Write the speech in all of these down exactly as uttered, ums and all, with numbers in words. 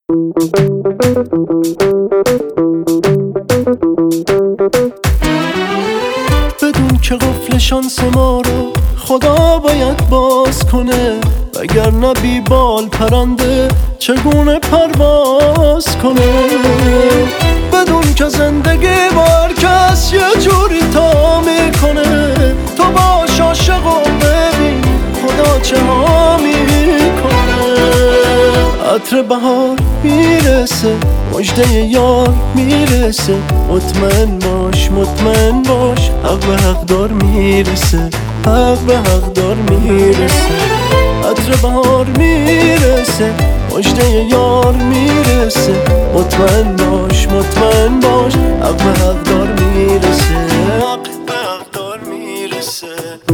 بدون که قفل شانس ما رو خدا باید باز کنه، وگرنه بی بال پرنده چگونه پرواز کنه. بدون که زندگی بار کس یه جوری تا میکنه، تو باش عاشق و ببین خدا چه ها میکنه. عطر بهار میرسه، مژده یار میرسه، مطمئن باش مطمئن باش، حق به حق دار میرسه، حق به حق دار میرسه. عطر بهار میرسه، مژده یار میرسه، مطمئن باش مطمئن باش، حق به حق دار میرسه، حق به حق دار میرسه.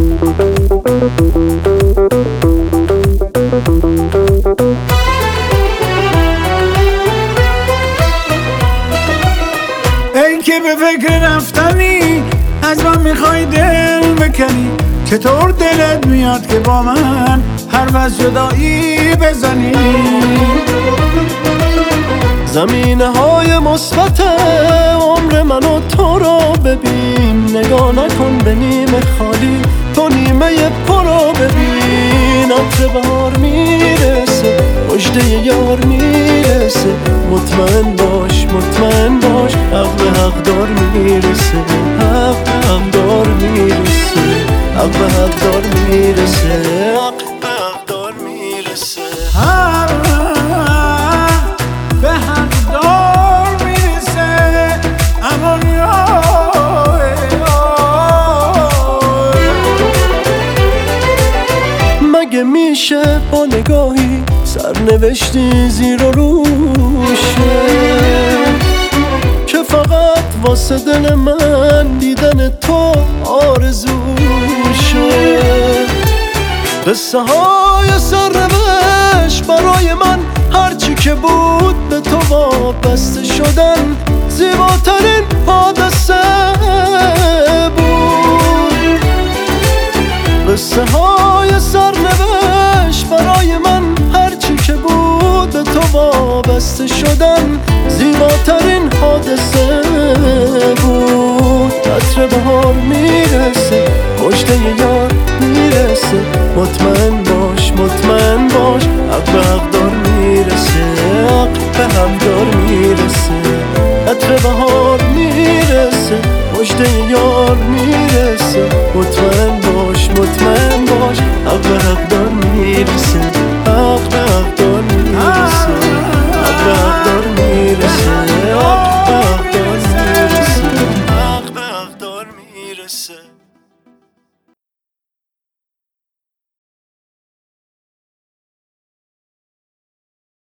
ای که به فکر رفتنی از من میخوای دل بکنی، چطور دلت میاد که با من حرف از جدایی بزنی؟ زمینه های مثبت عمر من و تو رو ببین، نگاه نکن به نیمه خالی، تو نیمه پر رو ببین. عطر بهار میرسه، مژده یار میرسه، مطمئن باش مطمئن باش، حق به حق دار میرسه، حق به حق دار میرسه، حق به حق دار میرسه، حق به حق دار میرسه، حق به حق دار میرسه. امان مگه میشه با نگاهی سرنوشتی زیر و روشه، که فقط واسه دل من دیدن تو آرزوشه. قصه های سرنوشت برای من هرچی که بود به تو وابسته شدن زیباترین حادثه بود. قصه های سرنوشت برای من هرچی که بود به تو وابسته شدن زیباترین حادثه بود. عطر بهار میرسه، مژده یار میرسه، مطمئن باش مطمئن باش، حق به حق دار میرسه، حق به حق دار میرسه. عطر بهار میرسه، مژده یار میرسه، مطمئن باش مطمئن باش، حق به حق دار میرسه، حق به حق دار میرسه، حق به حق دار میرسه، حق به حق دار میرسه، حق به حق دار میرسه.